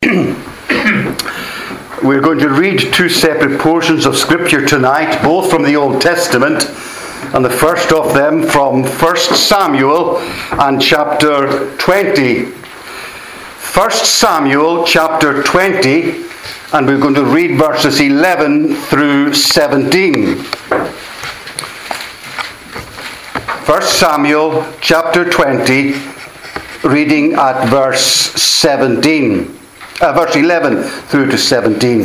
We're going to read two separate portions of Scripture tonight, both from the Old Testament, and the first of them from 1 Samuel and chapter 20. 1 Samuel chapter 20, and we're going to read verses 11 through 17. 1 Samuel chapter 20, reading at verse 11 through to 17.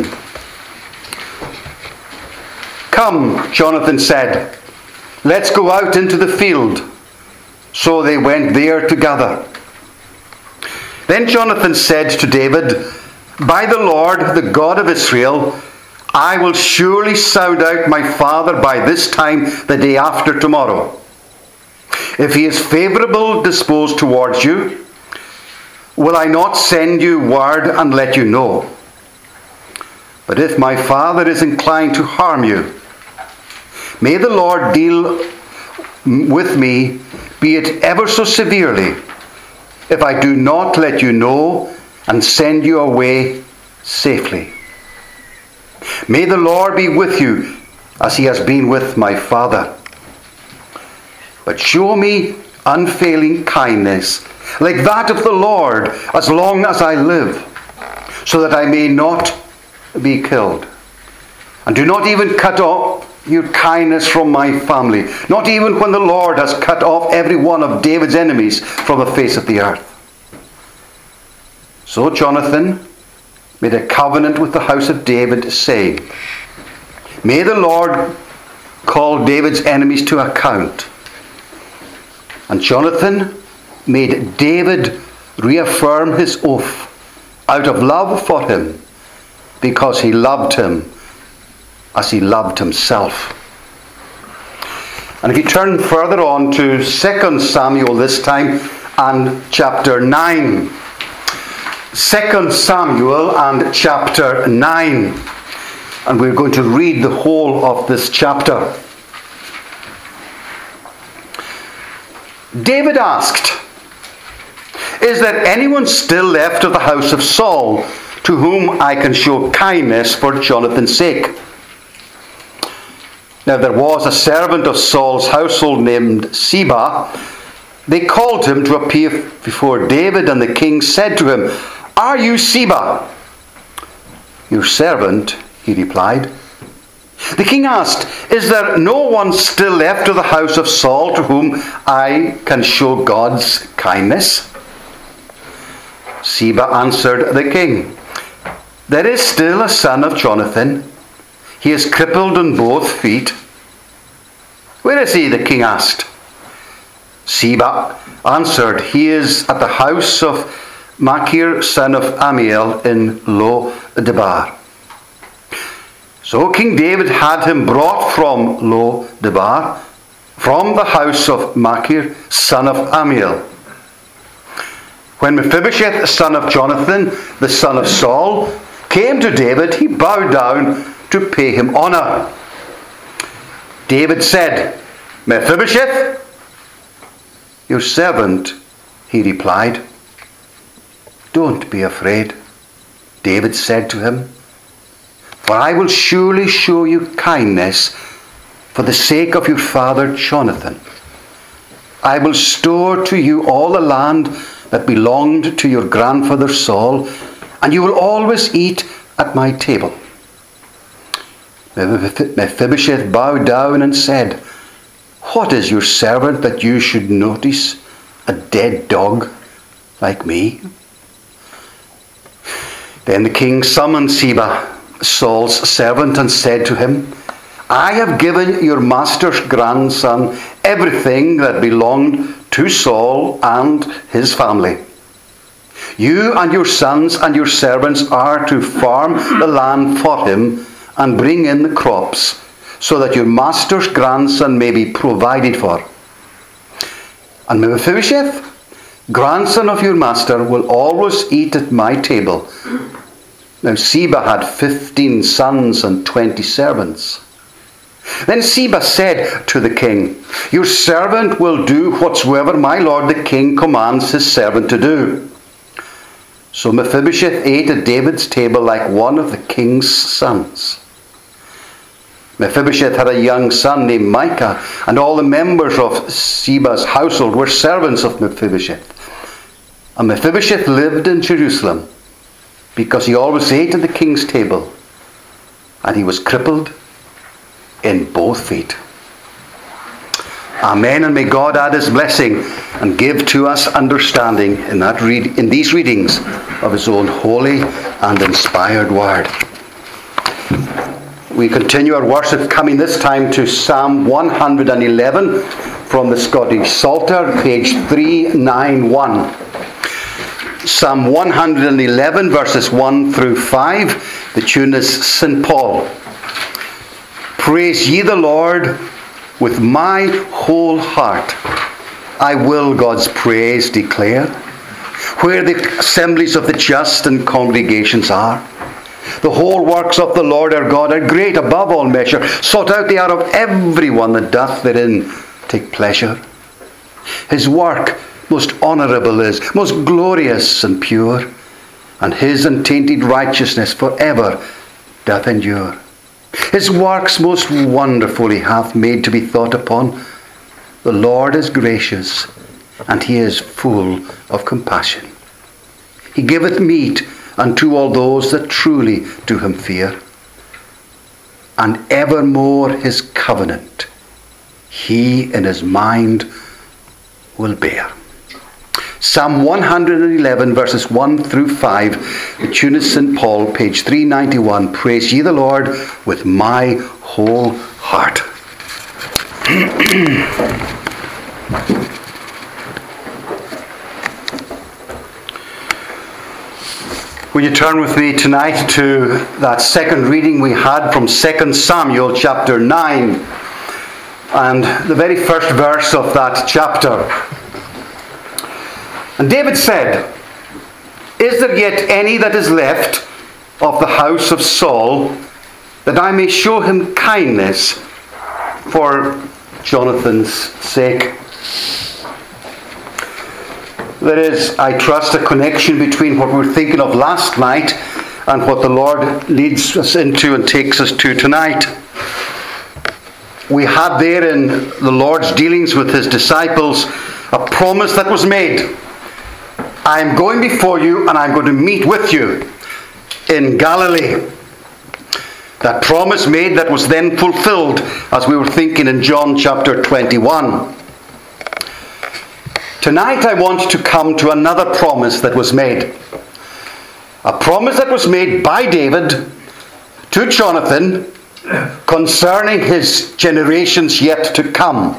"Come," Jonathan said, "let's go out into the field." So they went there together. Then Jonathan said to David, "By the Lord, the God of Israel, I will surely sound out my father by this time the day after tomorrow. If he is favorable disposed towards you, will I not send you word and let you know? But if my father is inclined to harm you, may the Lord deal with me, be it ever so severely, if I do not let you know and send you away safely. May the Lord be with you as he has been with my father. But show me unfailing kindness, like that of the Lord, as long as I live, so that I may not be killed. And do not even cut off your kindness from my family, not even when the Lord has cut off every one of David's enemies from the face of the earth." So Jonathan made a covenant with the house of David, saying, "May the Lord call David's enemies to account." And Jonathan made David reaffirm his oath out of love for him, because he loved him as he loved himself. And if you turn further on to 2 Samuel this time, and chapter 9. 2 Samuel and chapter 9. And we're going to read the whole of this chapter. David asked, "Is there anyone still left of the house of Saul to whom I can show kindness for Jonathan's sake?" Now there was a servant of Saul's household named Ziba. They called him to appear before David, and the king said to him, "Are you Ziba?" "Your servant," he replied. The king asked, "Is there no one still left of the house of Saul to whom I can show God's kindness?" Ziba answered the king, "There is still a son of Jonathan. He is crippled on both feet." "Where is he?" the king asked. Ziba answered, "He is at the house of Machir, son of Amiel, in Lo-debar." So King David had him brought from Lo-debar, from the house of Machir, son of Amiel. When Mephibosheth, son of Jonathan, the son of Saul, came to David, he bowed down to pay him honor. David said, "Mephibosheth?" "Your servant," he replied. "Don't be afraid," David said to him, "for I will surely show you kindness for the sake of your father Jonathan. I will restore to you all the land that belonged to your grandfather Saul, and you will always eat at my table." Mephibosheth bowed down and said, "What is your servant that you should notice a dead dog like me?" Then the king summoned Ziba, Saul's servant, and said to him, "I have given your master's grandson everything that belonged to Saul and his family. You and your sons and your servants are to farm the land for him and bring in the crops, so that your master's grandson may be provided for. And Mephibosheth, grandson of your master, will always eat at my table." Now Ziba had 15 sons and 20 servants. Then Ziba said to the king, "Your servant will do whatsoever my lord the king commands his servant to do." So Mephibosheth ate at David's table like one of the king's sons. Mephibosheth had a young son named Micah, and all the members of Ziba's household were servants of Mephibosheth. And Mephibosheth lived in Jerusalem because he always ate at the king's table, and he was crippled in both feet. Amen, and may God add his blessing and give to us understanding in these readings of his own holy and inspired word. We continue our worship, coming this time to Psalm 111 from the Scottish Psalter, page 391. Psalm 111, verses 1 through 5. The tune is St. Paul. Praise ye the Lord with my whole heart. I will God's praise declare, where the assemblies of the just and congregations are. The whole works of the Lord our God are great above all measure. Sought out they are of every one that doth therein take pleasure. His work most honourable is, most glorious and pure, and his untainted righteousness for ever doth endure. His works most wonderful he hath made to be thought upon. The Lord is gracious, and he is full of compassion. He giveth meat unto all those that truly do him fear, and evermore his covenant he in his mind will bear. Psalm 111, verses 1 through 5. The tune is St. Paul, page 391. Praise ye the Lord with my whole heart. Will you turn with me tonight to that second reading we had from 2 Samuel chapter 9 and the very first verse of that chapter. And David said, Is there yet any that is left of the house of Saul, that I may show him kindness for Jonathan's sake? There is, I trust, a connection between what we were thinking of last night and what the Lord leads us into and takes us to tonight. We had there in the Lord's dealings with his disciples a promise that was made. I am going before you, and I'm going to meet with you in Galilee. That promise made that was then fulfilled, as we were thinking in John chapter 21. Tonight I want to come to another promise that was made. A promise that was made by David to Jonathan concerning his generations yet to come.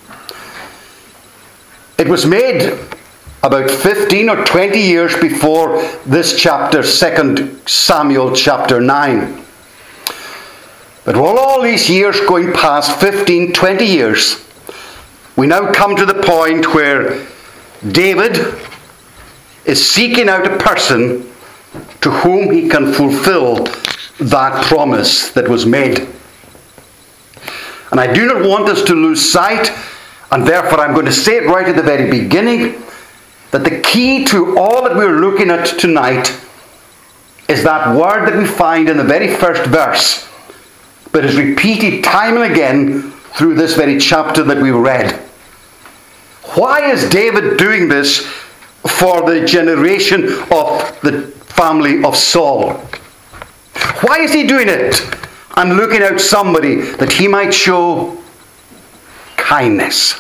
It was made about 15 or 20 years before this chapter, 2 Samuel chapter 9. But with all these years going past, 15, 20 years, we now come to the point where David is seeking out a person to whom he can fulfill that promise that was made. And I do not want us to lose sight, and therefore I'm going to say it right at the very beginning, that the key to all that we're looking at tonight is that word that we find in the very first verse, but is repeated time and again through this very chapter that we read. Why is David doing this for the generation of the family of Saul? Why is he doing it and looking out somebody that he might show kindness?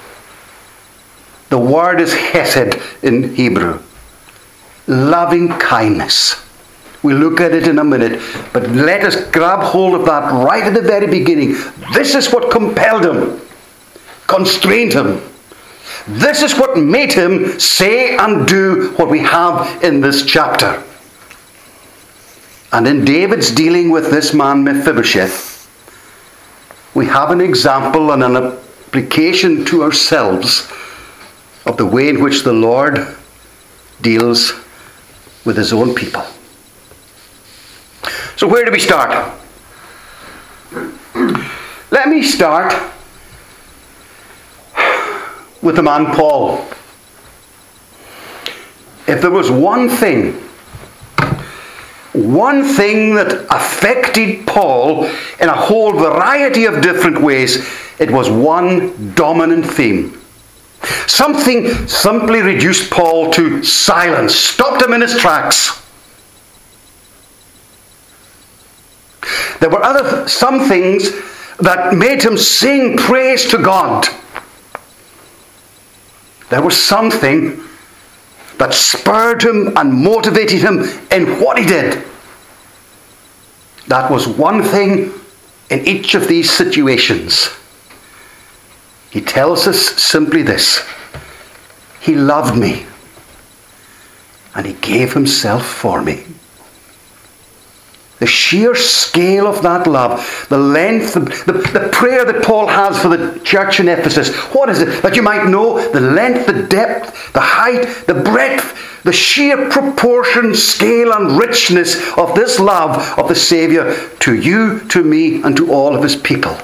The word is hesed in Hebrew. Loving kindness. We'll look at it in a minute, but let us grab hold of that right at the very beginning. This is what compelled him, constrained him. This is what made him say and do what we have in this chapter. And in David's dealing with this man Mephibosheth, we have an example and an application to ourselves of the way in which the Lord deals with his own people. So where do we start? Let me start with the man Paul. if there was one thing that affected Paul in a whole variety of different ways, it was one dominant theme. Something simply reduced Paul to silence, stopped him in his tracks. There were some things that made him sing praise to God. There was something that spurred him and motivated him in what he did. That was one thing in each of these situations. He tells us simply this: he loved me and he gave himself for me. The sheer scale of that love, the length, the prayer that Paul has for the church in Ephesus. What is it? That you might know the length, the depth, the height, the breadth, the sheer proportion, scale and richness of this love of the Saviour to you, to me, and to all of his people.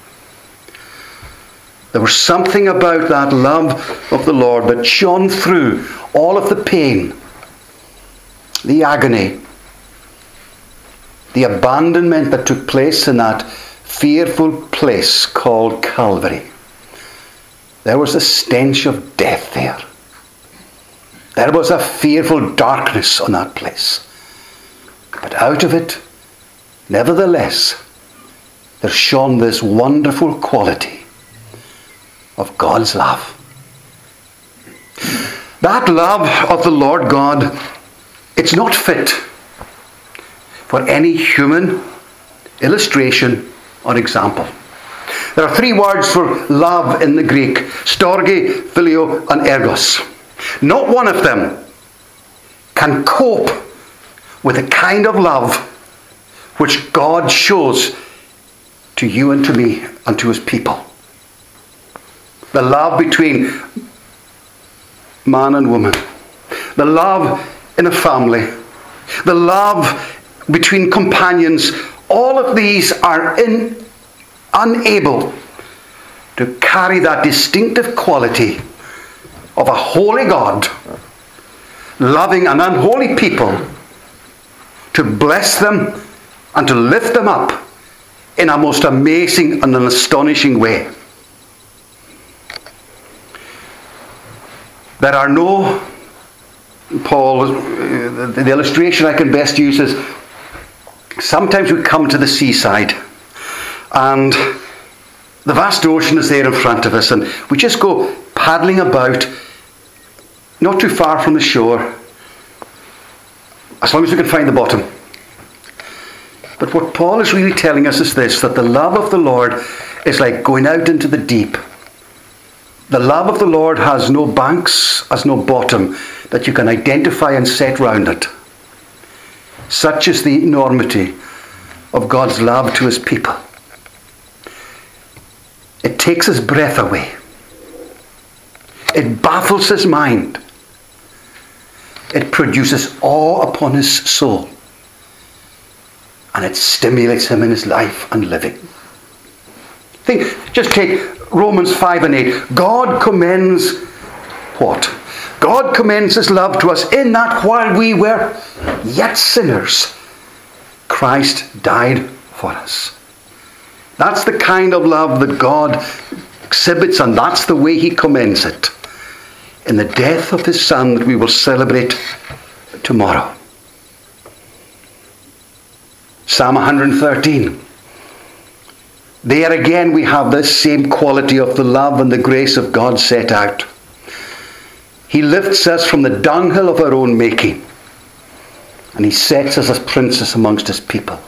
There was something about that love of the Lord that shone through all of the pain, the agony, the abandonment that took place in that fearful place called Calvary. There was a stench of death there. There was a fearful darkness on that place. But out of it, nevertheless, there shone this wonderful quality of God's love. That love of the Lord God, it's not fit for any human illustration or example. There are three words for love in the Greek: storge, phileo, and ergos. Not one of them can cope with the kind of love which God shows to you and to me and to his people. The love between man and woman. The love in a family. The love between companions. All of these are unable to carry that distinctive quality of a holy God loving an unholy people, to bless them and to lift them up in a most amazing and an astonishing way. There are no, Paul, the illustration I can best use is, sometimes we come to the seaside and the vast ocean is there in front of us, and we just go paddling about, not too far from the shore, as long as we can find the bottom. But what Paul is really telling us is this: that the love of the Lord is like going out into the deep. The love of the Lord has no banks, has no bottom that you can identify and set round it. Such is the enormity of God's love to his people. It takes his breath away. It baffles his mind. It produces awe upon his soul. And it stimulates him in his life and living. Just take Romans 5 and 8. God commends what? God commends his love to us in that while we were yet sinners, Christ died for us. That's the kind of love that God exhibits, and that's the way he commends it in the death of his Son that we will celebrate tomorrow. Psalm 113. There again we have this same quality of the love and the grace of God set out. He lifts us from the dunghill of our own making, and he sets us as princes amongst his people.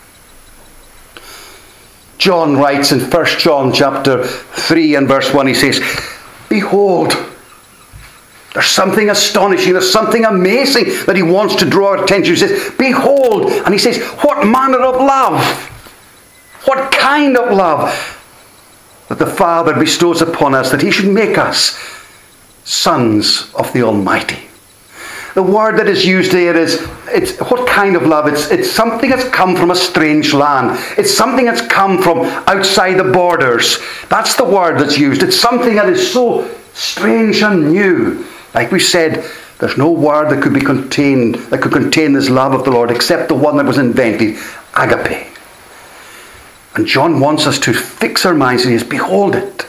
John writes in 1 John chapter 3 and verse 1, he says, behold, there's something astonishing, there's something amazing that he wants to draw our attention. He says, behold, and he says, what manner of love, what kind of love that the Father bestows upon us, that he should make us sons of the Almighty. The word that is used here is, it's what kind of love? It's something that's come from a strange land. It's something that's come from outside the borders. That's the word that's used. It's something that is so strange and new. Like we said, There's no word that could contain this love of the Lord except the one that was invented, agape. And John wants us to fix our minds and says, behold it.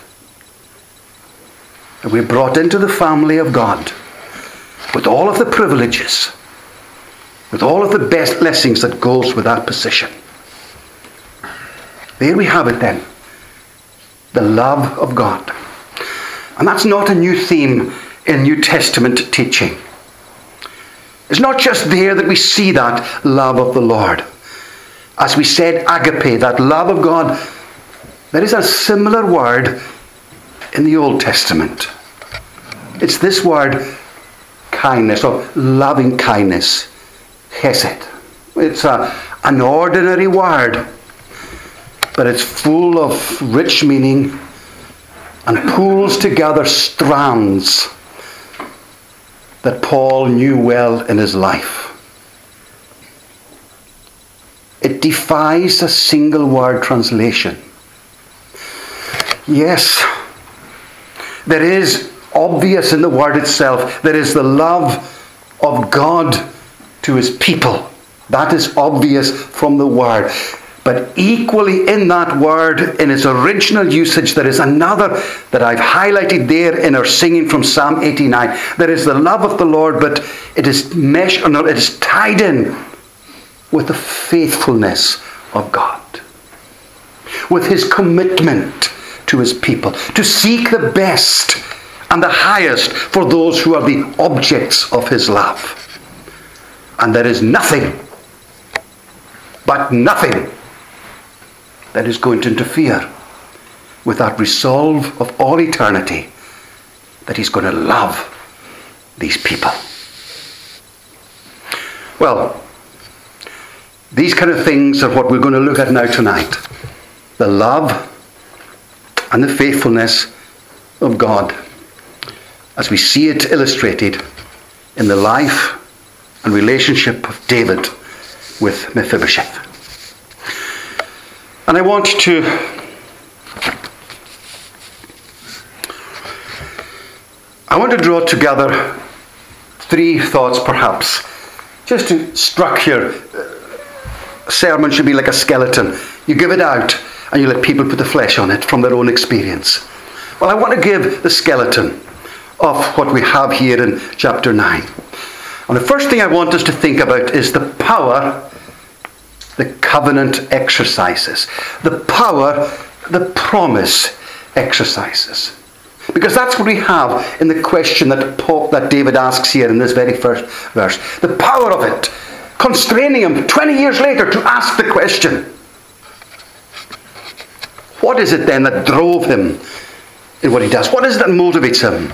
And we're brought into the family of God with all of the privileges, with all of the best blessings that goes with that position. There we have it then. The love of God. And that's not a new theme in New Testament teaching. It's not just there that we see that love of the Lord. As we said, agape, that love of God, there is a similar word in the Old Testament. It's this word, kindness, or loving kindness, chesed. It's an ordinary word, but it's full of rich meaning and pulls together strands that Paul knew well in his life. It defies a single word translation. Yes, there is obvious in the word itself. There is the love of God to his people. That is obvious from the word. But equally in that word, in its original usage, there is another that I've highlighted there in our singing from Psalm 89. There is the love of the Lord, but it is tied in with the faithfulness of God, with his commitment to his people, to seek the best and the highest for those who are the objects of his love. And there is nothing, but nothing, that is going to interfere with that resolve of all eternity that he's going to love these people. Well, these kind of things are what we're going to look at now tonight. The love and the faithfulness of God as we see it illustrated in the life and relationship of David with Mephibosheth. And I want to draw together three thoughts perhaps, just to structure. A sermon should be like a skeleton. You give it out and you let people put the flesh on it from their own experience. Well, I want to give the skeleton of what we have here in chapter 9. And the first thing I want us to think about is the power the covenant exercises. The power the promise exercises. Because that's what we have in the question that David asks here in this very first verse. The power of it, constraining him 20 years later to ask the question. What is it then that drove him in what he does? What is it that motivates him?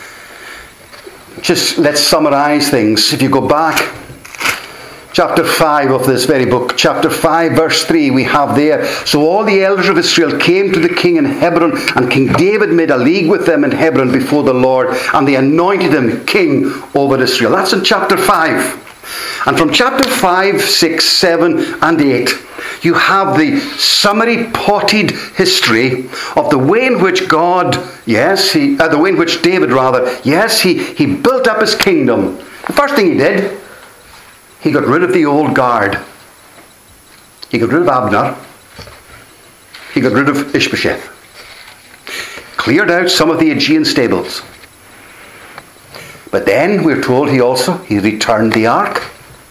Just let's summarize things. If you go back, chapter 5 of this very book, chapter 5 verse 3, we have there, so all the elders of Israel came to the king in Hebron, and King David made a league with them in Hebron before the Lord, and they anointed him king over Israel. That's in chapter 5. And from chapter 5, 6, 7 and 8, you have the summary potted history of the way in which the way in which David he built up his kingdom. The first thing he did, he got rid of the old guard. He got rid of Abner. He got rid of Ishbosheth. Cleared out some of the Aegean stables. But then we're told he returned the ark.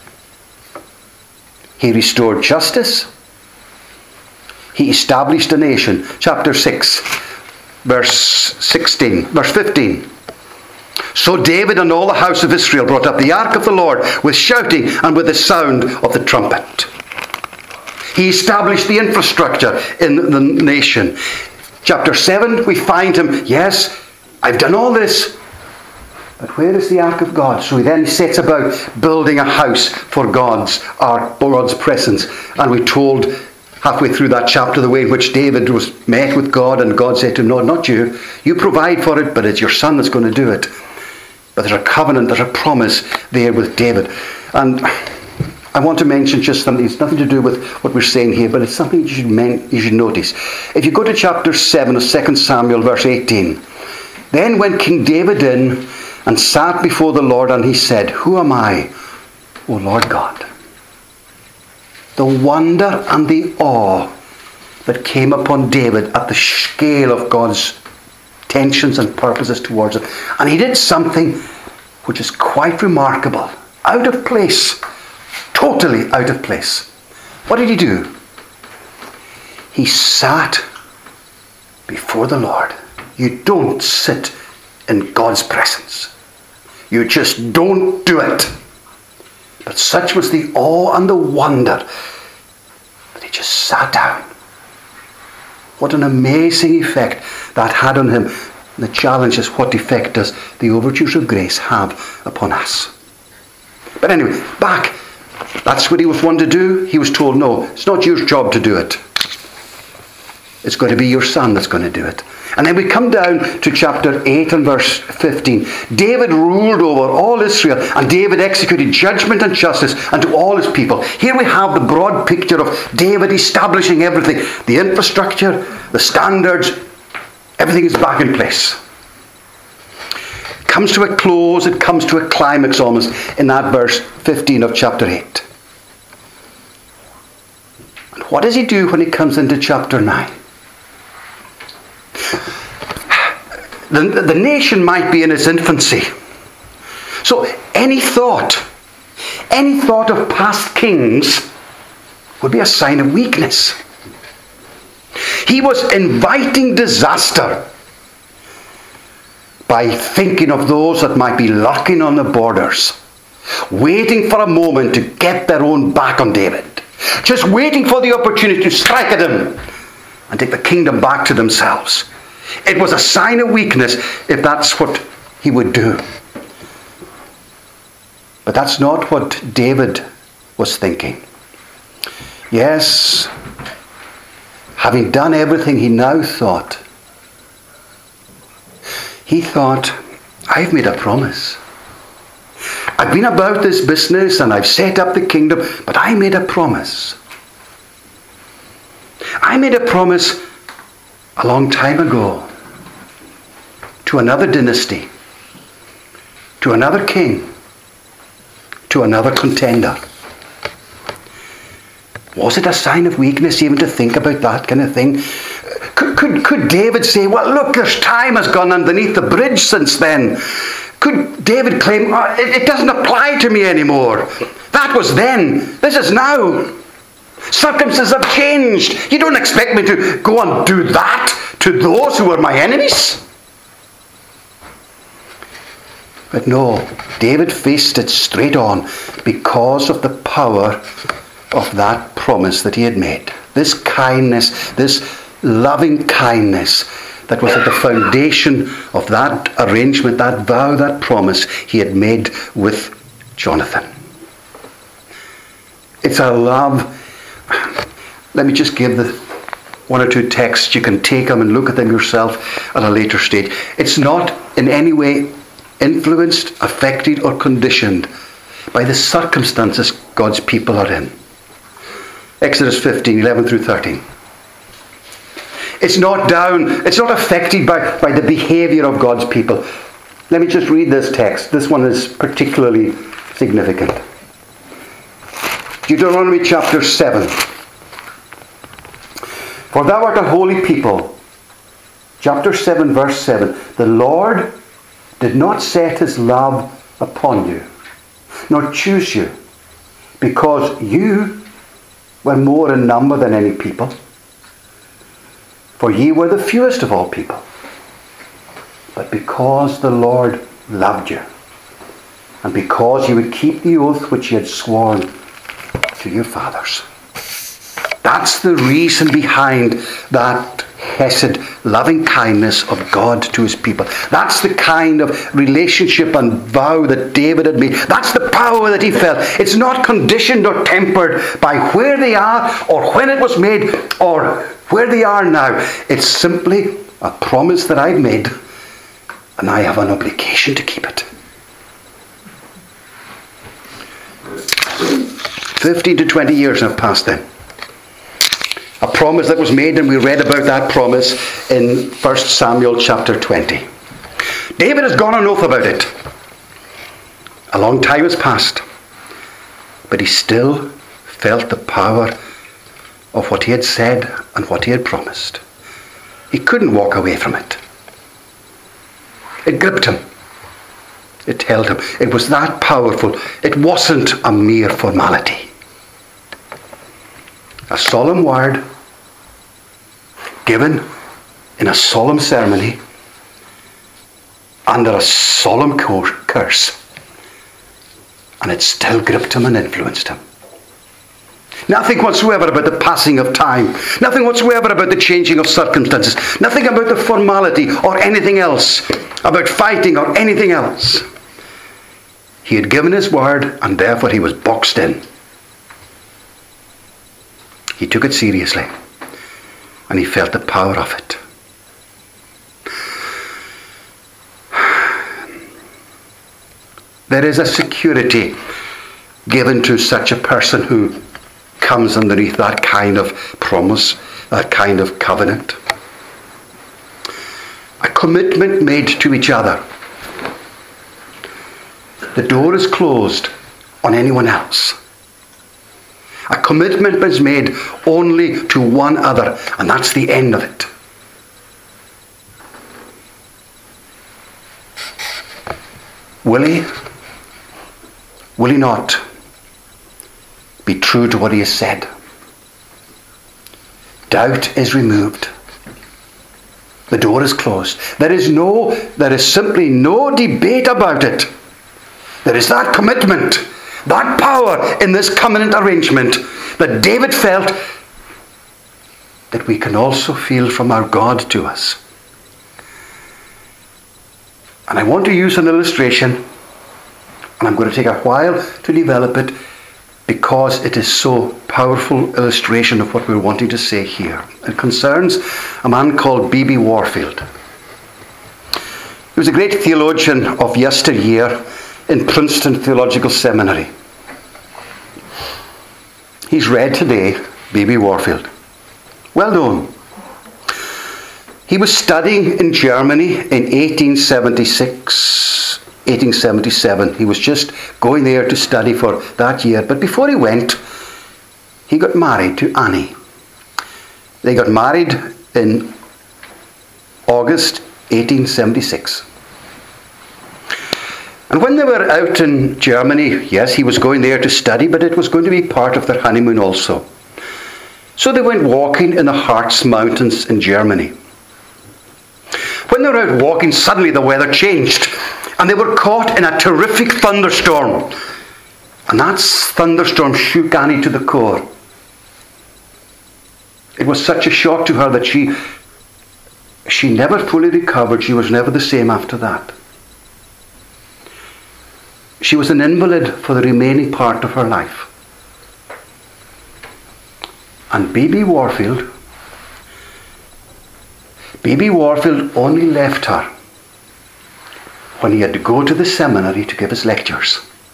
He restored justice. He established a nation. Chapter 6, verse 15. So David and all the house of Israel brought up the ark of the Lord with shouting and with the sound of the trumpet. He established the infrastructure in the nation. Chapter 7, we find him, yes, I've done all this, but where is the ark of God? So he then sets about building a house for God's ark, God's presence. And we're told halfway through that chapter the way in which David was met with God, and God said to him, no, not you. You provide for it, but it's your son that's going to do it. But there's a covenant, there's a promise there with David. And I want to mention just something. It's nothing to do with what we're saying here, but it's something you should notice. If you go to chapter 7 of 2 Samuel, verse 18, then went King David in and sat before the Lord, and he said, "Who am I, O Lord God?" The wonder and the awe that came upon David at the scale of God's intentions and purposes towards him. And he did something which is quite remarkable. Out of place. Totally out of place. What did he do? He sat before the Lord. You don't sit in God's presence. You just don't do it. But such was the awe and the wonder that he just sat down. What an amazing effect that had on him. The challenge is, what effect does the overtures of grace have upon us? But anyway, back. That's what he was wanted to do. He was told, no, it's not your job to do it. It's going to be your son that's going to do it. And then we come down to chapter 8 and verse 15. David ruled over all Israel, and David executed judgment and justice unto all his people. Here we have the broad picture of David establishing everything. The infrastructure, the standards, everything is back in place. It comes to a close, it comes to a climax almost in that verse 15 of chapter 8. And what does he do when he comes into chapter 9? The nation might be in its infancy. So any thought of past kings would be a sign of weakness. He was inviting disaster by thinking of those that might be lurking on the borders, waiting for a moment to get their own back on David, just waiting for the opportunity to strike at him and take the kingdom back to themselves. It was a sign of weakness if that's what he would do. But that's not what David was thinking. Yes, having done everything, he thought, I've made a promise. I've been about this business and I've set up the kingdom, but I made a promise. I made a promise a long time ago to another dynasty, to another king, to another contender. Was it a sign of weakness even to think about that kind of thing? Could David say, well, look, there's time has gone underneath the bridge since then? Could David claim, it doesn't apply to me anymore? That was then. This is now. Circumstances have changed. You don't expect me to go and do that to those who are my enemies? But no, David faced it straight on because of the power of that promise that he had made. This kindness, this loving kindness that was at the foundation of that arrangement, that vow, that promise he had made with Jonathan. It's a love. Let me just give the one or two texts. You can take them and look at them yourself at a later stage. It's not in any way influenced, affected, or conditioned by the circumstances God's people are in. Exodus 15, 11 through 13. It's not affected by the behavior of God's people. Let me just read this text. This one is particularly significant. Deuteronomy chapter 7. For thou art a holy people. Chapter 7, verse 7. The Lord did not set his love upon you, nor choose you, because you were more in number than any people. For ye were the fewest of all people. But because the Lord loved you, and because you would keep the oath which he had sworn to your fathers. That's the reason behind that hesed, loving kindness of God to his people. That's the kind of relationship and vow that David had made. That's the power that he felt. It's not conditioned or tempered by where they are or when it was made or where they are now. It's simply a promise that I've made, and I have an obligation to keep it. 15 to 20 years have passed then. A promise that was made, and we read about that promise in 1 Samuel chapter 20. David has gone on oath about it. A long time has passed, but he still felt the power of what he had said and what he had promised. He couldn't walk away from it. It gripped him. It held him. It was that powerful. It wasn't a mere formality. A solemn word given in a solemn ceremony under a solemn curse. And it still gripped him and influenced him. Nothing whatsoever about the passing of time. Nothing whatsoever about the changing of circumstances. Nothing about the formality or anything else. About fighting or anything else. He had given his word and therefore he was boxed in. He took it seriously and he felt the power of it. There is a security given to such a person who comes underneath that kind of promise, that kind of covenant. A commitment made to each other. The door is closed on anyone else. A commitment is made only to one other, and that's the end of it. Will he not be true to what he has said? Doubt is removed. The door is closed. There is simply no debate about it. There is that commitment, that power in this covenant arrangement that David felt that we can also feel from our God to us. And I want to use an illustration, and I'm going to take a while to develop it because it is so powerful illustration of what we're wanting to say here. It concerns a man called B.B. Warfield. He was a great theologian of yesteryear in Princeton Theological Seminary. He's read today, B.B. Warfield. Well known. He was studying in Germany in 1877. He was just going there to study for that year. But before he went, he got married to Annie. They got married in August 1876. And when they were out in Germany, yes, he was going there to study, but it was going to be part of their honeymoon also. So they went walking in the Harz Mountains in Germany. When they were out walking, suddenly the weather changed, and they were caught in a terrific thunderstorm. And that thunderstorm shook Annie to the core. It was such a shock to her that she never fully recovered. She was never the same after that. She was an invalid for the remaining part of her life. And B.B. Warfield only left her when he had to go to the seminary to give his lectures.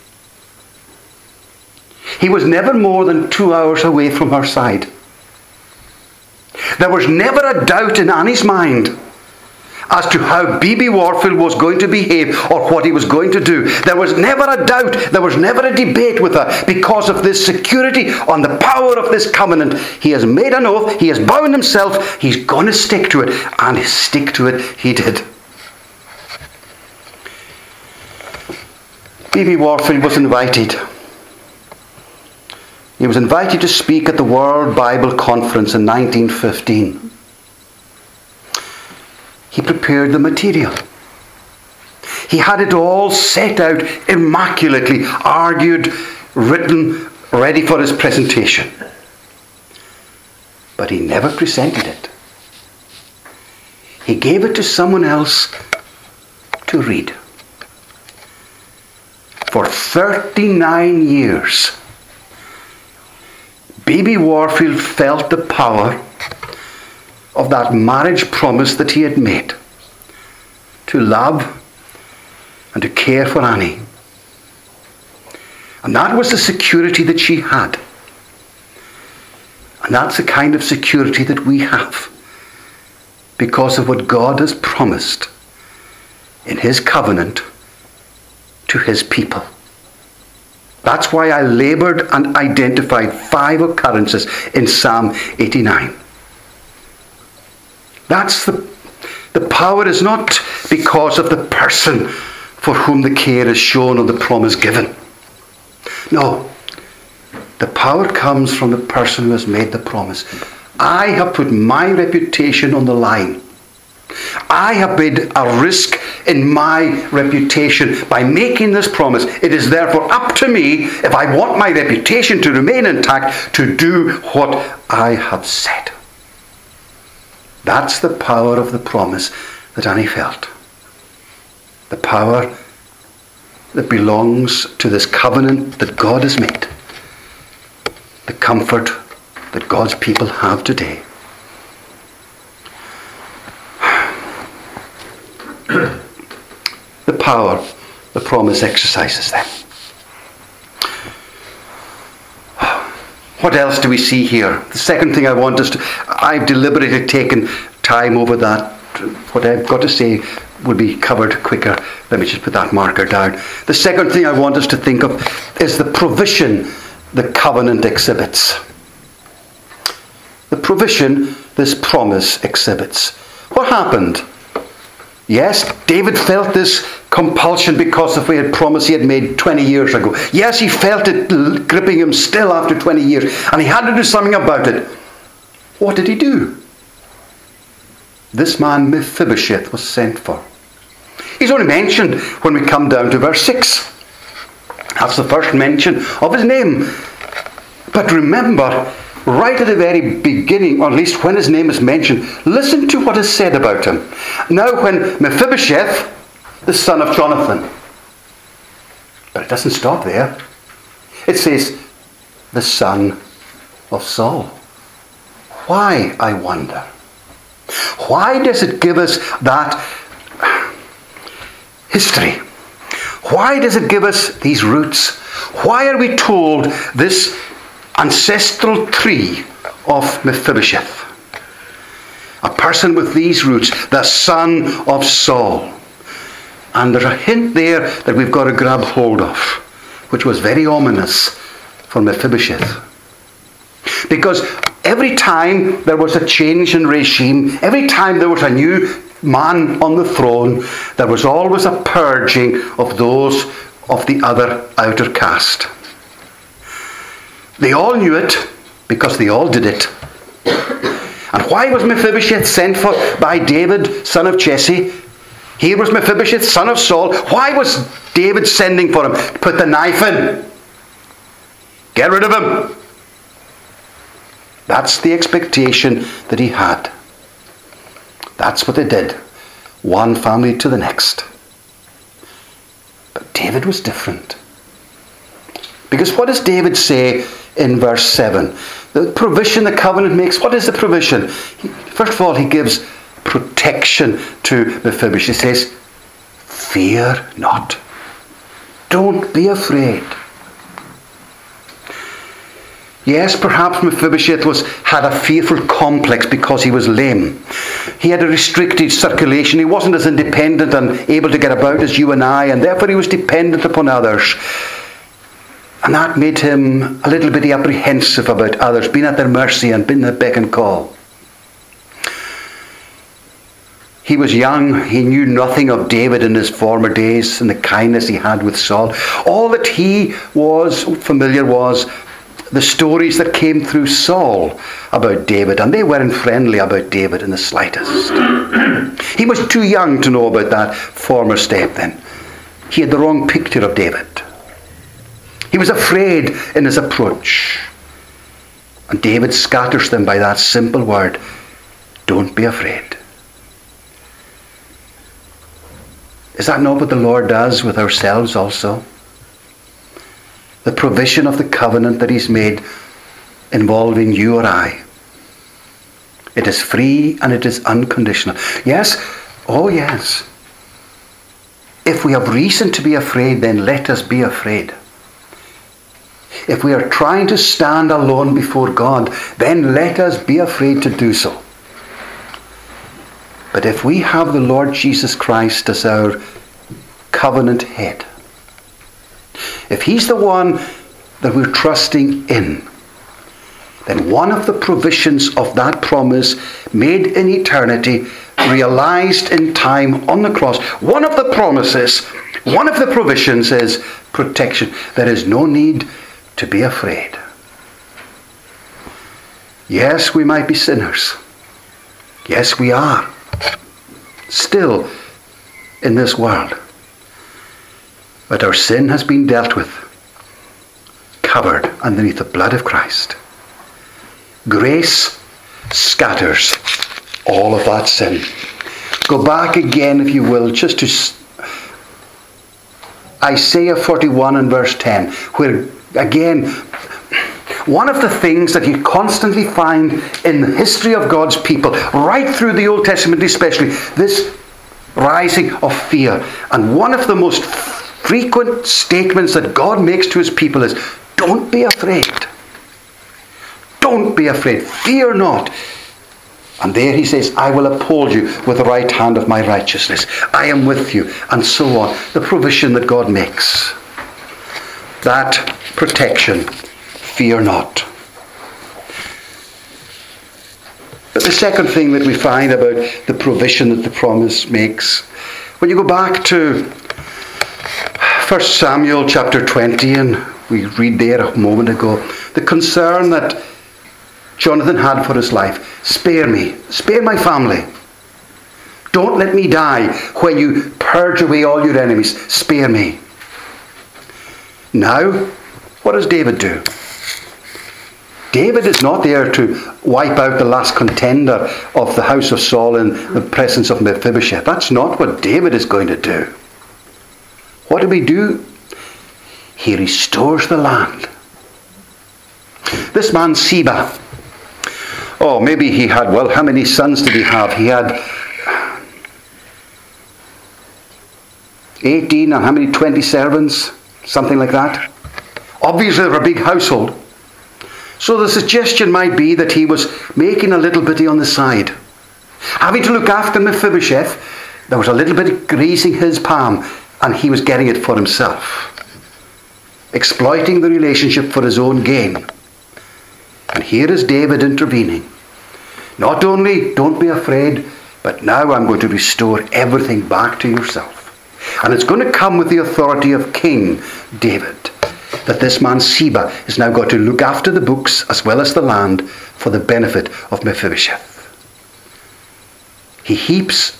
He was never more than 2 hours away from her side. There was never a doubt in Annie's mind as to how B.B. Warfield was going to behave or what he was going to do. There was never a doubt, there was never a debate with her because of this security on the power of this covenant. He has made an oath, he has bound himself, he's going to stick to it, and stick to it he did. B.B. Warfield was invited. He was invited to speak at the World Bible Conference in 1915. He prepared the material. He had it all set out immaculately, argued, written, ready for his presentation. But he never presented it. He gave it to someone else to read. For 39 years, B.B. Warfield felt the power of that marriage promise that he had made to love and to care for Annie. And that was the security that she had. And that's the kind of security that we have because of what God has promised in his covenant to his people. That's why I laboured and identified 5 occurrences in Psalm 89. That's the power is not because of the person for whom the care is shown or the promise given. No, the power comes from the person who has made the promise. I have put my reputation on the line. I have made a risk in my reputation by making this promise. It is therefore up to me, if I want my reputation to remain intact, to do what I have said. That's the power of the promise that Annie felt. The power that belongs to this covenant that God has made. The comfort that God's people have today. The power the promise exercises then. What else do we see here? The second thing I want us to... I've deliberately taken time over that. What I've got to say will be covered quicker. Let me just put that marker down. The second thing I want us to think of is the provision the covenant exhibits. The provision this promise exhibits. What happened? Yes, David felt this compulsion because of a promise he had made 20 years ago. Yes, he felt it gripping him still after 20 years, and he had to do something about it. What did he do? This man Mephibosheth was sent for. He's only mentioned when we come down to verse 6. That's the first mention of his name. But remember, right at the very beginning, or at least when his name is mentioned, listen to what is said about him. Now when Mephibosheth, the son of Jonathan. But it doesn't stop there. It says, the son of Saul. Why, I wonder? Why does it give us that history? Why does it give us these roots? Why are we told this ancestral tree of Mephibosheth? A person with these roots, the son of Saul. And there's a hint there that we've got to grab hold of, which was very ominous for Mephibosheth. Because every time there was a change in regime, every time there was a new man on the throne, there was always a purging of those of the other outer caste. They all knew it because they all did it. And why was Mephibosheth sent for by David, son of Jesse? Here was Mephibosheth, son of Saul. Why was David sending for him? Put the knife in. Get rid of him. That's the expectation that he had. That's what they did. One family to the next. But David was different. Because what does David say in verse 7? The provision the covenant makes, what is the provision? First of all, he gives protection to Mephibosheth. He says, fear not. Don't be afraid. Yes, perhaps Mephibosheth had a fearful complex because he was lame. He had a restricted circulation. He wasn't as independent and able to get about as you and I, and therefore he was dependent upon others. And that made him a little bit apprehensive about others, being at their mercy and being at beck and call. He was young. He knew nothing of David in his former days and the kindness he had with Saul. All that he was familiar was the stories that came through Saul about David, and they weren't friendly about David in the slightest. He was too young to know about that former step then. He had the wrong picture of David. He was afraid in his approach. And David scatters them by that simple word, don't be afraid. Is that not what the Lord does with ourselves also? The provision of the covenant that he's made involving you or I. It is free and it is unconditional. Yes, oh yes. If we have reason to be afraid, then let us be afraid. If we are trying to stand alone before God, then let us be afraid to do so. But if we have the Lord Jesus Christ as our covenant head, if he's the one that we're trusting in, then one of the provisions of that promise made in eternity, realized in time on the cross, one of the promises, one of the provisions is protection. There is no need to be afraid. Yes, we might be sinners. Yes, we are still in this world. But our sin has been dealt with, covered underneath the blood of Christ. Grace scatters all of that sin. Go back again, if you will, just to Isaiah 41 and verse 10, where again, one of the things that you constantly find in the history of God's people, right through the Old Testament especially, this rising of fear. And one of the most frequent statements that God makes to his people is, don't be afraid. Don't be afraid. Fear not. And there he says, I will uphold you with the right hand of my righteousness. I am with you. And so on. The provision that God makes. That protection. Fear not. But the second thing that we find about the provision that the promise makes, when you go back to 1 Samuel chapter 20, and we read there a moment ago, the concern that Jonathan had for his life. Spare me. Spare my family. Don't let me die when you purge away all your enemies. Spare me. Now, what does David do? David is not there to wipe out the last contender of the house of Saul in the presence of Mephibosheth. That's not what David is going to do. What do we do? He restores the land. This man Ziba, maybe he had, how many sons did he have? He had 18 and how many? 20 servants? Something like that. Obviously they were a big household. So the suggestion might be that he was making a little bit on the side. Having to look after Mephibosheth, there was a little bit grazing his palm, and he was getting it for himself. Exploiting the relationship for his own gain. And here is David intervening. Not only don't be afraid, but now I'm going to restore everything back to yourself. And it's going to come with the authority of King David, that this man Ziba is now going to look after the books as well as the land for the benefit of Mephibosheth. He heaps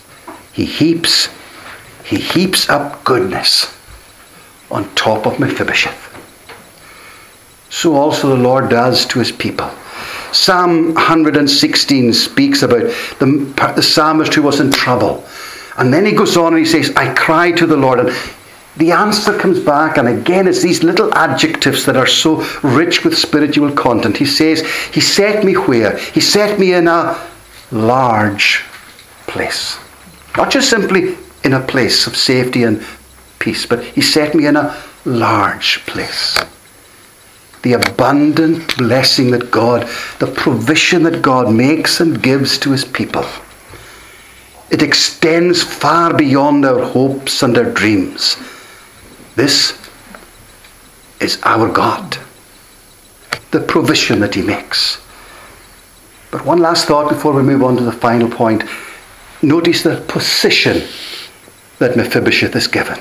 up goodness on top of Mephibosheth. So also the Lord does to his people. Psalm 116 speaks about the psalmist who was in trouble. And then he goes on and he says, I cry to the Lord. And the answer comes back, and again it's these little adjectives that are so rich with spiritual content. He says, he set me where? He set me in a large place. Not just simply in a place of safety and peace, but he set me in a large place. The abundant blessing that God, the provision that God makes and gives to his people. It extends far beyond our hopes and our dreams. This is our God. The provision that he makes. But one last thought before we move on to the final point. Notice the position that Mephibosheth is given.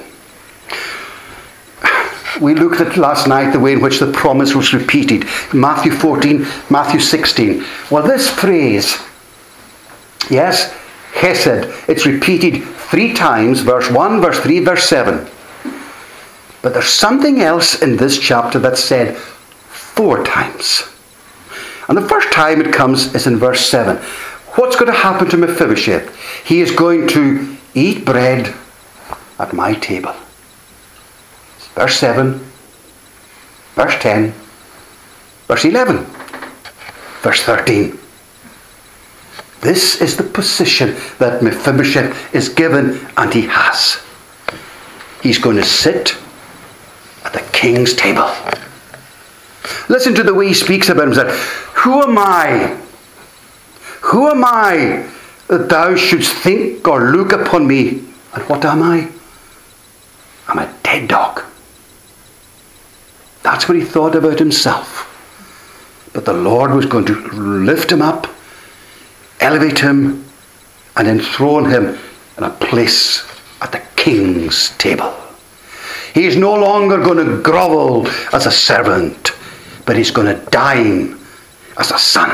We looked at last night the way in which the promise was repeated. Matthew 14, Matthew 16. Well, this phrase, yes, Hesed, it's repeated 3 times, verse 1, verse 3, verse 7. But there's something else in this chapter that's said 4 times. And the first time it comes is in verse 7. What's going to happen to Mephibosheth? He is going to eat bread at my table. Verse 7, verse 10, verse 11, verse 13. This is the position that Mephibosheth is given, and he has. He's going to sit at the king's table. Listen to the way he speaks about himself. Who am I? Who am I that thou shouldst think or look upon me? And what am I? I'm a dead dog. That's what he thought about himself. But the Lord was going to lift him up, elevate him, and enthrone him in a place at the king's table. He's no longer going to grovel as a servant, but he's going to dine as a son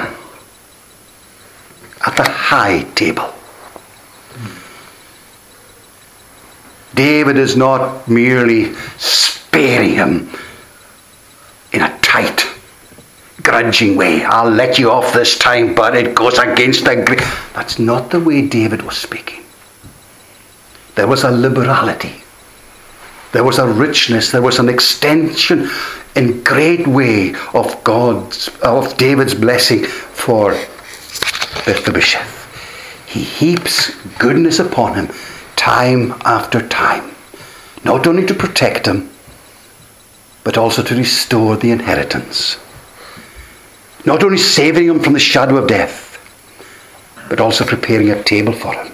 at the high table. David is not merely sparing him in a tight, grudging way. I'll let you off this time, but it goes against the grain. That's not the way David was speaking. There was a liberality. There was a richness. There was an extension in great way of David's blessing for Mephibosheth. He heaps goodness upon him time after time, not only to protect him, but also to restore the inheritance. Not only saving him from the shadow of death, but also preparing a table for him.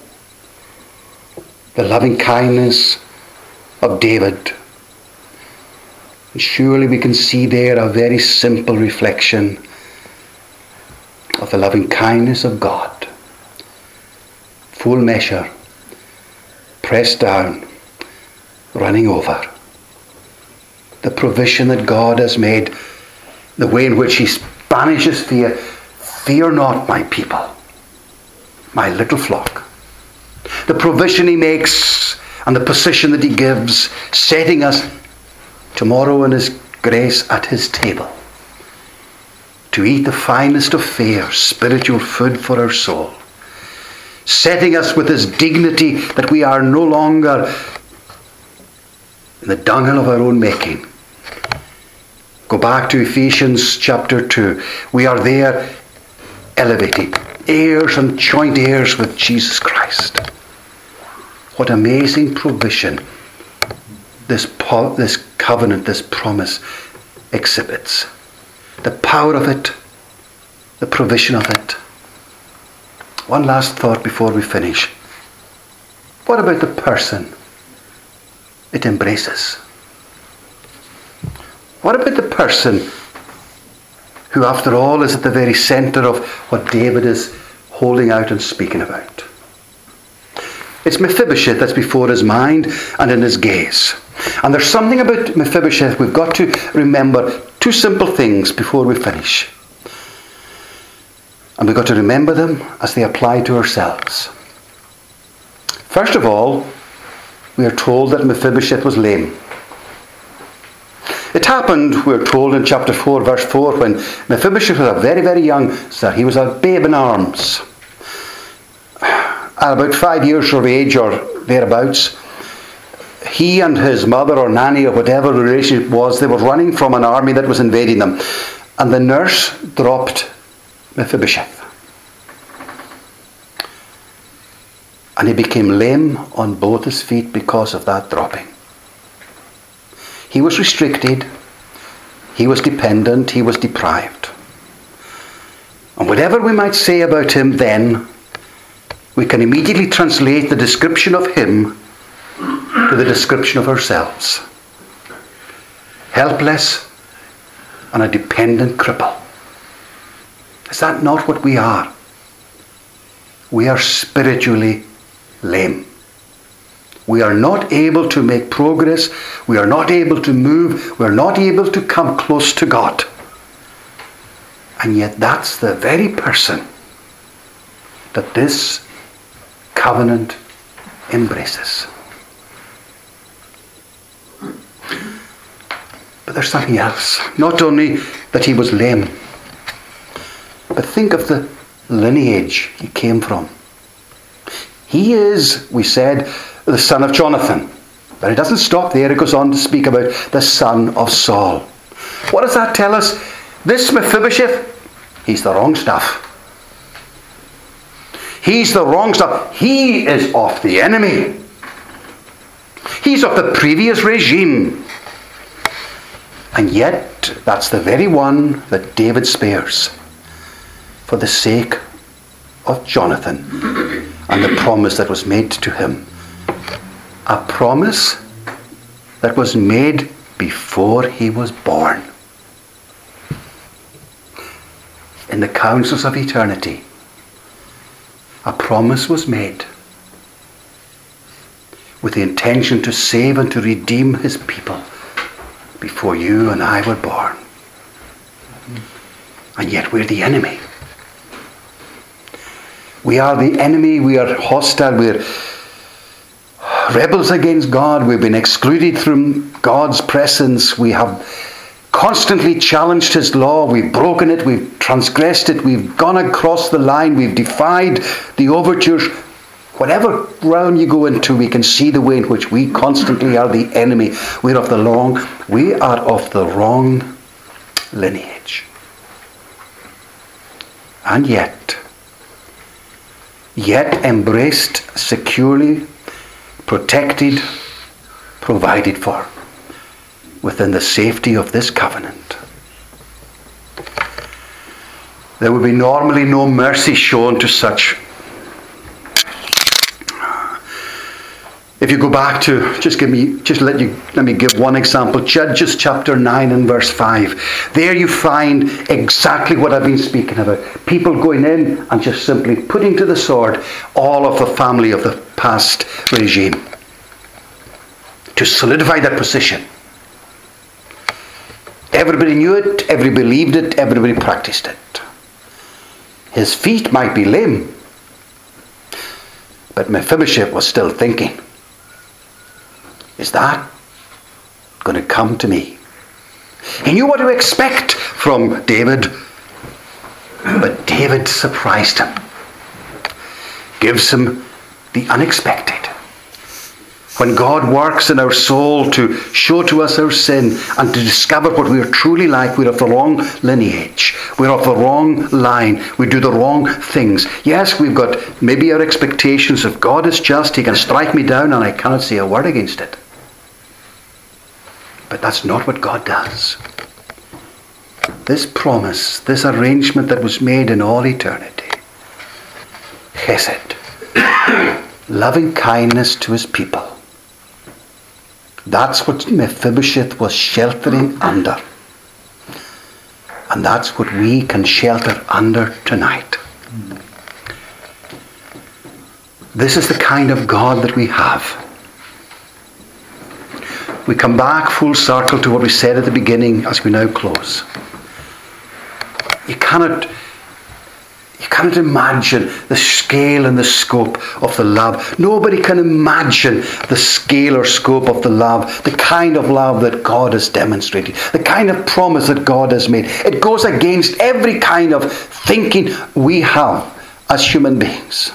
The loving kindness of David. And surely we can see there a very simple reflection of the loving kindness of God. Full measure, pressed down, running over. The provision that God has made, the way in which he banishes fear. Fear not, my people, my little flock. The provision he makes and the position that he gives, setting us tomorrow in his grace at his table to eat the finest of fare, spiritual food for our soul, setting us with his dignity that we are no longer in the dunghill of our own making. Go back to Ephesians chapter 2. We are there elevated, heirs and joint heirs with Jesus Christ. What amazing provision this covenant, this promise exhibits. The power of it, the provision of it. One last thought before we finish. What about the person it embraces? What about the person who, after all, is at the very centre of what David is holding out and speaking about? It's Mephibosheth that's before his mind and in his gaze. And there's something about Mephibosheth we've got to remember. Two simple things before we finish. And we've got to remember them as they apply to ourselves. First of all, we are told that Mephibosheth was lame. It happened, we're told in chapter 4, verse 4, when Mephibosheth was a very, very young son. He was a babe in arms. At about 5 years of age or thereabouts, he and his mother or nanny or whatever the relationship was, they were running from an army that was invading them. And the nurse dropped Mephibosheth. And he became lame on both his feet because of that dropping. He was restricted, he was dependent, he was deprived. And whatever we might say about him then, we can immediately translate the description of him to the description of ourselves. Helpless and a dependent cripple. Is that not what we are? We are spiritually lame. We are not able to make progress. We are not able to move. We are not able to come close to God. And yet that's the very person that this covenant embraces. But there's something else. Not only that he was lame, but think of the lineage he came from. He is, we said, the son of Jonathan. But it doesn't stop there. It goes on to speak about the son of Saul. What does that tell us? This Mephibosheth, he's the wrong stuff. He's the wrong stuff. He is of the enemy. He's of the previous regime. And yet, that's the very one that David spares for the sake of Jonathan and the promise that was made to him. A promise that was made before he was born. In the councils of eternity, a promise was made with the intention to save and to redeem his people before you and I were born. And yet we're the enemy. We are the enemy, we are hostile, we're rebels against God, we've been excluded from God's presence, we have constantly challenged his law, we've broken it, we've transgressed it, we've gone across the line, we've defied the overtures. Whatever realm you go into, we can see the way in which we constantly are the enemy. We are of the wrong lineage. And yet embraced, securely protected, provided for within the safety of this covenant. There would be normally no mercy shown to such. If you go back to, let me give one example. Judges chapter 9 and verse 5. There you find exactly what I've been speaking about. People going in and just simply putting to the sword all of the family of the past regime to solidify their position. Everybody knew it, everybody believed it, everybody practiced it. His feet might be lame, but Mephibosheth was still thinking, is that going to come to me? He knew what to expect from David, but David surprised him, gives him the unexpected. When God works in our soul to show to us our sin and to discover what we are truly like, we're of the wrong lineage. We're of the wrong line. We do the wrong things. Yes, we've got maybe our expectations of God is just. He can strike me down and I cannot say a word against it. But that's not what God does. This promise, this arrangement that was made in all eternity, chesed, loving kindness to his people. That's what Mephibosheth was sheltering under. And that's what we can shelter under tonight. This is the kind of God that we have. We come back full circle to what we said at the beginning as we now close. You cannot imagine the scale and the scope of the love. Nobody can imagine the scale or scope of the love, the kind of love that God has demonstrated, the kind of promise that God has made. It goes against every kind of thinking we have as human beings.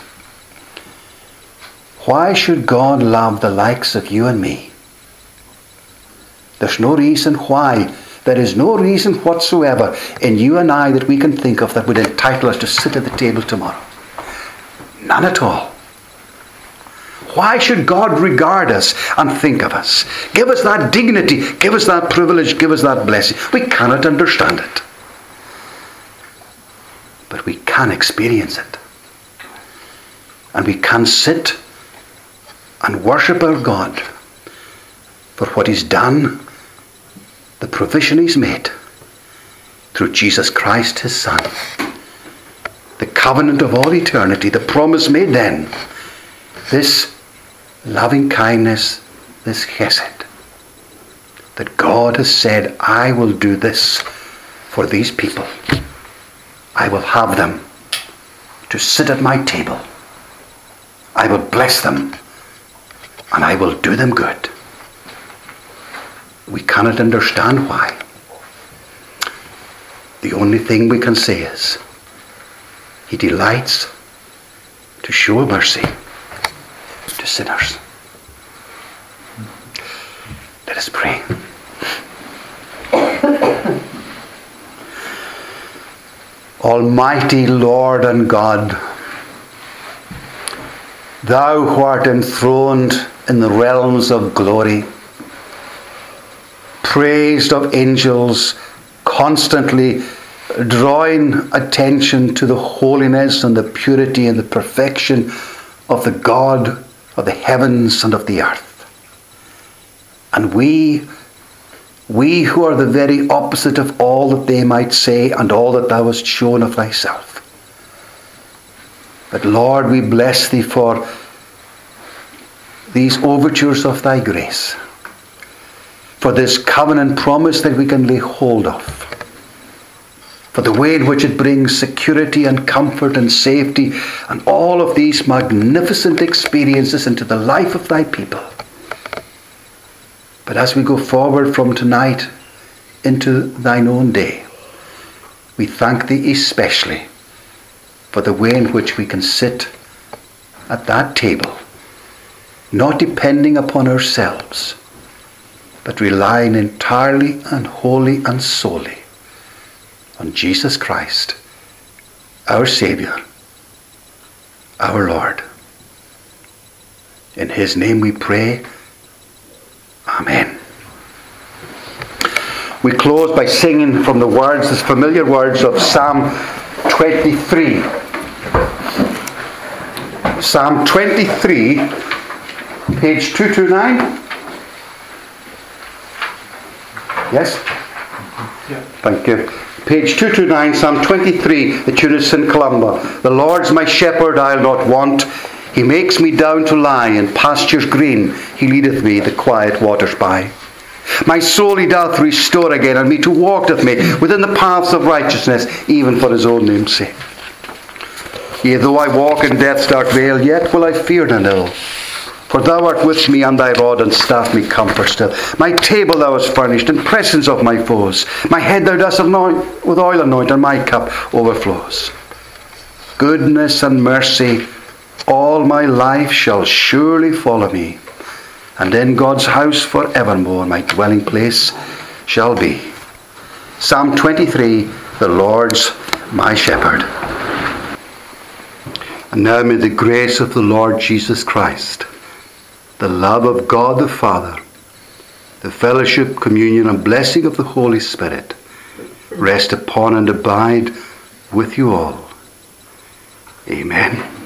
Why should God love the likes of you and me? There's no reason why. There is no reason whatsoever in you and I that we can think of that would entitle us to sit at the table tomorrow. None at all. Why should God regard us and think of us? Give us that dignity, give us that privilege, give us that blessing. We cannot understand it. But we can experience it. And we can sit and worship our God for what he's done, the provision he's made through Jesus Christ his Son. The covenant of all eternity, the promise made then. This loving kindness, this chesed. That God has said, I will do this for these people. I will have them to sit at my table. I will bless them and I will do them good. We cannot understand why. The only thing we can say is, he delights to show mercy to sinners. Let us pray. Almighty Lord and God, thou who art enthroned in the realms of glory, praised of angels, constantly drawing attention to the holiness and the purity and the perfection of the God of the heavens and of the earth. And we, We who are the very opposite of all that they might say and all that thou hast shown of thyself. But Lord, we bless thee for these overtures of thy grace, for this covenant promise that we can lay hold of, for the way in which it brings security and comfort and safety and all of these magnificent experiences into the life of thy people. But as we go forward from tonight into thine own day, we thank thee especially for the way in which we can sit at that table, not depending upon ourselves, but relying entirely and wholly and solely on Jesus Christ, our Saviour, our Lord. In his name we pray. Amen. We close by singing from the words, the familiar words of Psalm 23. Psalm 23, page 229. Yes? Yeah. Thank you. Page 229, Psalm 23, the tune is St. Columba. The Lord's my shepherd, I'll not want. He makes me down to lie in pastures green. He leadeth me the quiet waters by. My soul he doth restore again, and me to walk with me within the paths of righteousness, even for his own name's sake. Yea, though I walk in death's dark vale, yet will I fear none ill. For thou art with me, and thy rod and staff me comfort still. My table thou hast furnished in presence of my foes. My head thou dost anoint with oil anoint, and my cup overflows. Goodness and mercy all my life shall surely follow me, and in God's house for evermore my dwelling place shall be. Psalm 23, the Lord's my shepherd. And now may the grace of the Lord Jesus Christ, the love of God the Father, the fellowship, communion, and blessing of the Holy Spirit rest upon and abide with you all. Amen.